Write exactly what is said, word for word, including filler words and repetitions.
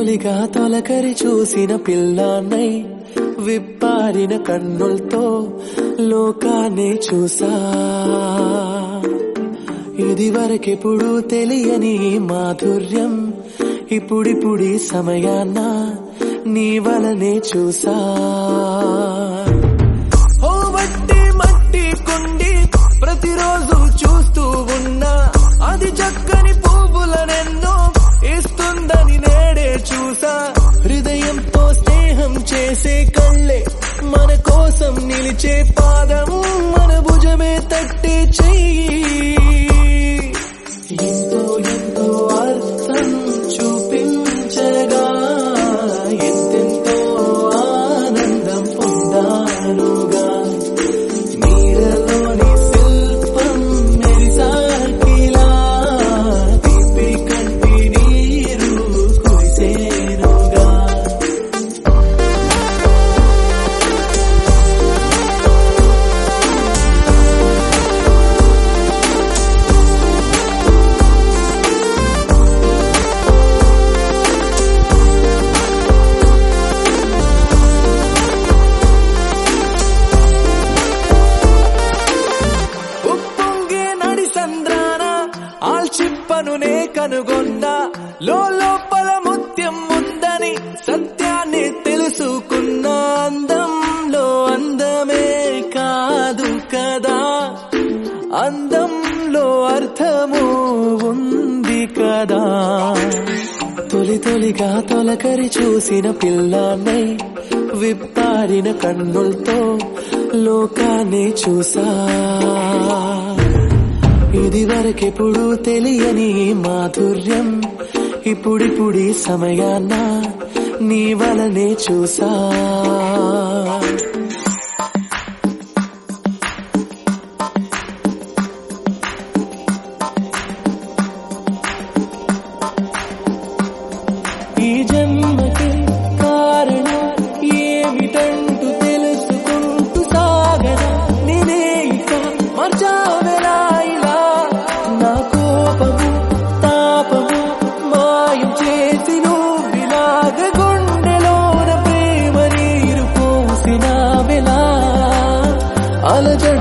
తొలిగా తొలకరి చూసిన పిల్లాన్నై విప్పారిన కన్నులతో లోకాన్ని చూసా. ఇది వరకెప్పుడు తెలియని మాధుర్యం ఇప్పుడిప్పుడి సమయాన్న నీ వలనే చూసా. ఓ మట్టి మట్టి కుండి ప్రతిరోజు చూస్తూ ఉన్నా అది చక్కని పువ్వులనెన్నో ఇస్తుందని నేడే చూసా. హృదయంతో స్నేహం చేసే కళ్ళే మన కోసం నిలిచే పాదం మన భుజమే తట్టే చెయ్యి. ఎంతో ఎంతో అర్థం చూపించగా ఎంతెంతో ఆనందం పొందానుగా. నీరలోని శిల్పం మెరిసాకిలా తీపి కంటి నీరు కురిసేనుగా. ఆల్చిప్పను నే కనుగొన్నా లోపల ముత్యం ఉందని సత్యాన్ని తెలుసుకున్నా. అందంలో అందమే కాదు కదా అందంలో అర్థము ఉంది కదా. తొలి తొలిగా తొలకరి చూసిన పిల్లాన్నై విప్పారిన కన్నులతో లోకాన్ని చూసా. ఇది వరకెప్పుడు తెలియని మాధుర్యం ఇప్పుడిప్పుడి సమయాన్న నీ వలనే చూసా. ఈ జన్మకి కారణం ఏమిటంటూ తెలుసుకుంటూ సాగనా నేనే ఇక మర్చావెలా. అలజ